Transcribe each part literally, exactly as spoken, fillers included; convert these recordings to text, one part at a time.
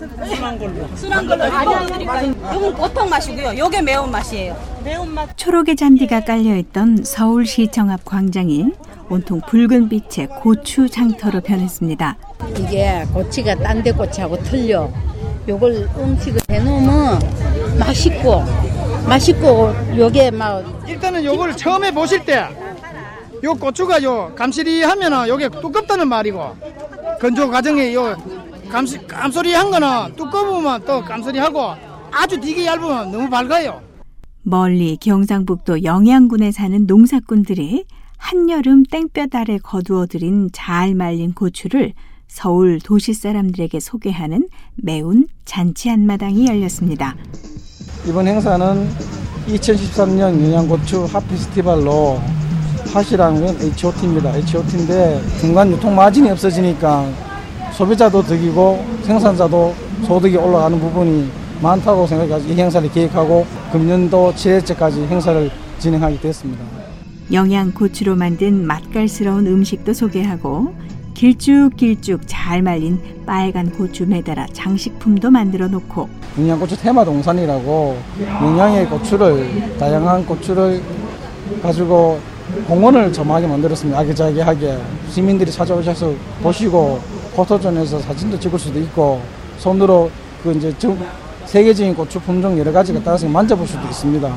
순한 걸로. 순한 걸로 드릴까요? 이건 보통 맛이고요. 요게 매운 맛이에요. 매운맛. 초록의 잔디가 깔려있던 서울시청 앞 광장이 온통 붉은 빛의 고추 장터로 변했습니다. 이게 고치가 딴 데 고치하고 틀려. 요걸 음식을 해놓으면 맛있고 맛있고 요게 막 일단은 요걸 처음에 보실 때 요 고추가 요 감시리 하면은 요게 두껍다는 말이고 건조 과정에 요 감시, 감소리한 거는 두꺼우면 또 감소리하고 아주 되게 얇으면 너무 밝아요. 멀리 경상북도 영양군에 사는 농사꾼들이 한여름 땡볕 아래 거두어들인 잘 말린 고추를 서울 도시 사람들에게 소개하는 매운 잔치 한마당이 열렸습니다. 이번 행사는 이천십삼 년 영양고추 핫 페스티벌로 핫이라는 건 에이치 오 티입니다. 에이치 오 티인데 중간 유통 마진이 없어지니까 소비자도 득이고 생산자도 소득이 올라가는 부분이 많다고 생각해서 이 행사를 기획하고 금년도 칠 회째까지 행사를 진행하게 됐습니다. 영양고추로 만든 맛깔스러운 음식도 소개하고 길쭉길쭉 잘 말린 빨간 고추 매달아 장식품도 만들어 놓고 영양고추 테마동산이라고 영양의 고추를 다양한 고추를 가지고 공원을 조망하게 만들었습니다. 아기자기하게 시민들이 찾아오셔서 보시고 포토존에서 사진도 찍을 수도 있고 손으로 그 이제 세계적인 고추 품종 여러 가지가 따라서 만져볼 수도 있습니다.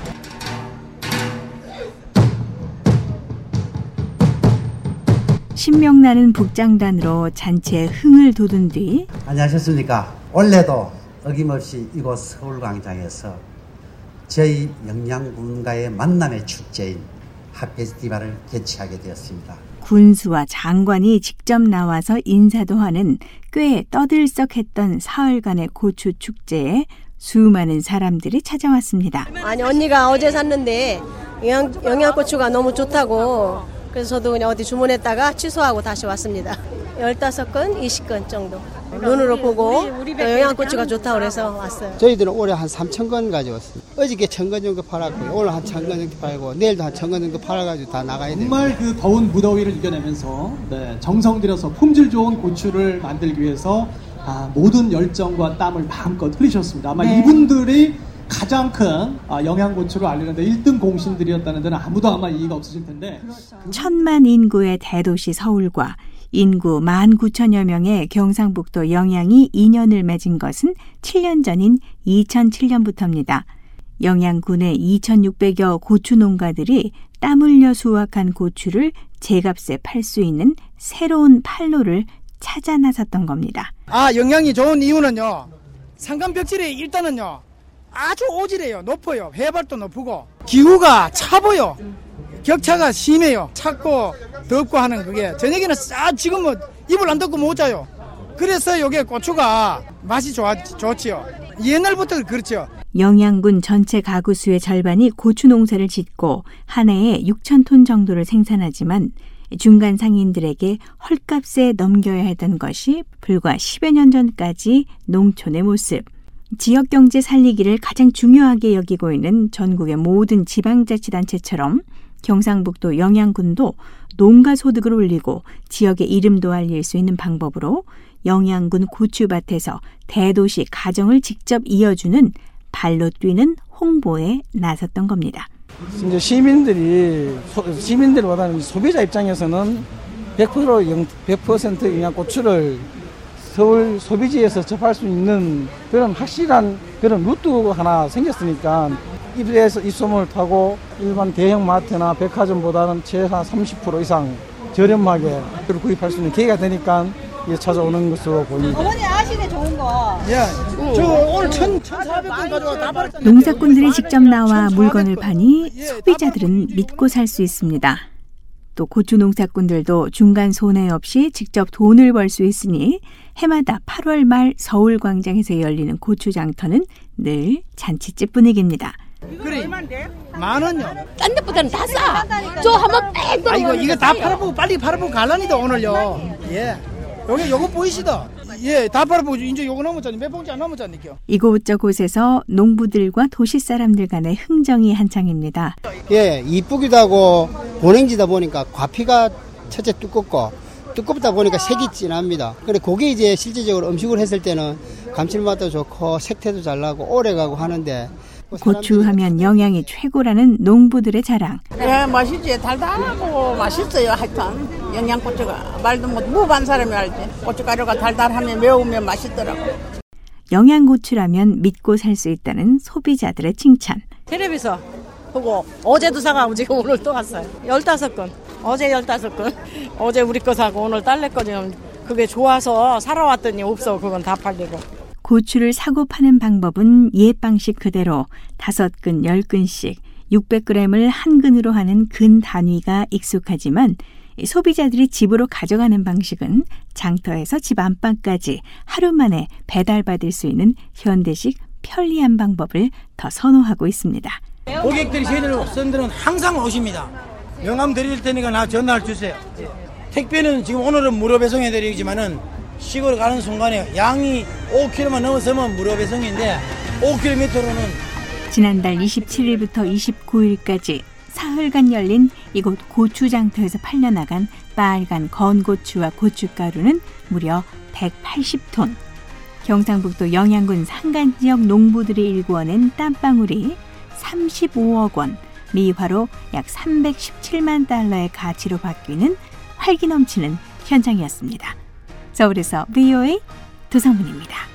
신명나는 북장단으로 잔치에 흥을 돋운 뒤 안녕하셨습니까? 올해도 어김없이 이곳 서울광장에서 저희 영양군과의 만남의 축제인 핫페스티벌을 개최하게 되었습니다. 군수와 장관이 직접 나와서 인사도 하는 꽤 떠들썩했던 사흘간의 고추 축제에 수많은 사람들이 찾아왔습니다. 아니 언니가 어제 샀는데 영양, 영양고추가 너무 좋다고 그래서 저도 그냥 어디 주문했다가 취소하고 다시 왔습니다. 열다섯 건, 이십 건 정도. 눈으로 보고 또 영양고추가 좋다고 그래서 왔어요. 저희들은 올해 한 삼천 건 가져왔어요. 어저께 천 건 정도 팔았고 오늘 한 천 건 정도 팔고 내일도 한 천 건 정도 팔아가지고 다 나가야 돼요. 정말 그 더운 무더위를 이겨내면서 네, 정성 들여서 품질 좋은 고추를 만들기 위해서 아, 모든 열정과 땀을 마음껏 흘리셨습니다. 아마 네. 이분들이 가장 큰 영양고추를 알리는데 일 등 공신들이었다는 데는 아무도 아마 이의가 없으실 텐데. 천만 인구의 대도시 서울과 인구 만 구천여 명의 경상북도 영양이 인연을 맺은 것은 칠 년 전인 이천칠 년부터입니다. 영양군의 이천육백여 고추 농가들이 땀 흘려 수확한 고추를 제값에 팔 수 있는 새로운 판로를 찾아 나섰던 겁니다. 아, 영양이 좋은 이유는요. 산간벽질이 일단은요. 아주 오지래요. 높아요. 해발도 높고 기후가 차보요. 격차가 심해요. 찼고 덥고 하는 그게 저녁에는 싹 지금은 이불 안 덮고 못 자요. 그래서 이게 고추가 맛이 좋아, 좋지요. 옛날부터 그렇죠. 영양군 전체 가구 수의 절반이 고추 농사를 짓고 한 해에 육천 톤 정도를 생산하지만 중간 상인들에게 헐값에 넘겨야 했던 것이 불과 십여 년 전까지 농촌의 모습. 지역경제 살리기를 가장 중요하게 여기고 있는 전국의 모든 지방자치단체처럼 경상북도 영양군도 농가 소득을 올리고 지역의 이름도 알릴 수 있는 방법으로 영양군 고추밭에서 대도시 가정을 직접 이어주는 발로 뛰는 홍보에 나섰던 겁니다. 이제 시민들이 시민들보다는 소비자 입장에서는 백 퍼센트 백 퍼센트 영양고추를 서울 소비지에서 접할 수 있는 그런 확실한 그런 루트가 하나 생겼으니까 입에서 입소문을 타고 일반 대형 마트나 백화점보다는 최하 삼십 퍼센트 이상 저렴하게 구입할 수 있는 기회가 되니까 찾아오는 것으로 보입니다. 어머니 아시네 좋은 거. 예, 저 오늘 천사백 건 가져와 다 팔았. 농사꾼들이 직접 나와 물건을 파니 소비자들은 믿고 살 수 있습니다. 또 고추 농사꾼들도 중간 손해 없이 직접 돈을 벌 수 있으니 해마다 팔월 말 서울광장에서 열리는 고추장터는 늘 잔치집 분위기입니다. 그래, 만 원요. 딴 데보다는 다 싸. 저 한번 빽 아 이거 이거 다 팔아보고 빨리 팔아보고 갈라니다 오늘요. 예, 여기 요거 보이시다. 예, 다 팔아보고 이제 요거 넘었잖니 몇 봉지 안 넘었잖니요. 이곳저곳에서 농부들과 도시 사람들 간의 흥정이 한창입니다. 예, 이쁘기도 하고 고냉지다 보니까 과피가 첫째 두껍고 두껍다 보니까 색이 진합니다. 근데 그게 이제 실제적으로 음식을 했을 때는 감칠맛도 좋고 색태도 잘 나고 오래가고 하는데 고추 하면 영양이 최고라는 농부들의 자랑. 네, 맛있지. 달달하고 맛있어요. 하여튼 영양고추가 말도 못 무반 사람이 알지. 고춧가루가 달달하면 매우면 맛있더라고. 영양고추라면 믿고 살 수 있다는 소비자들의 칭찬. 텔레비서 보고 어제도 사가고 지금 오늘 또 왔어요. 열다섯 건. 어제 열다섯 건. 어제 우리 거 사고 오늘 딸내 거 지금 그게 좋아서 사러 왔더니 없어. 그건 다 팔리고. 고추를 사고 파는 방법은 옛 방식 그대로 다섯 근, 열 근씩 육백 그램을 한 근으로 하는 근 단위가 익숙하지만 소비자들이 집으로 가져가는 방식은 장터에서 집 안방까지 하루 만에 배달받을 수 있는 현대식 편리한 방법을 더 선호하고 있습니다. 고객들이 저희들 선들은 항상 오십니다. 명함 드릴 테니까 나 전화를 주세요. 택배는 지금 오늘은 무료 배송해드리지만은 시골 가는 순간에 양이 오 킬로그램만 넘어서면 무료 배송인데 오 킬로그램 밑으로는 지난달 이십칠일부터 이십구일까지 사흘간 열린 이곳 고추장터에서 팔려나간 빨간 건고추와 고춧가루는 무려 백팔십 톤. 경상북도 영양군 산간지역 농부들이 일구어낸 땀방울이 삼십오억 원, 미화로 약 삼백십칠만 달러의 가치로 바뀌는 활기 넘치는 현장이었습니다. 서울에서 브이오에이 도성문입니다.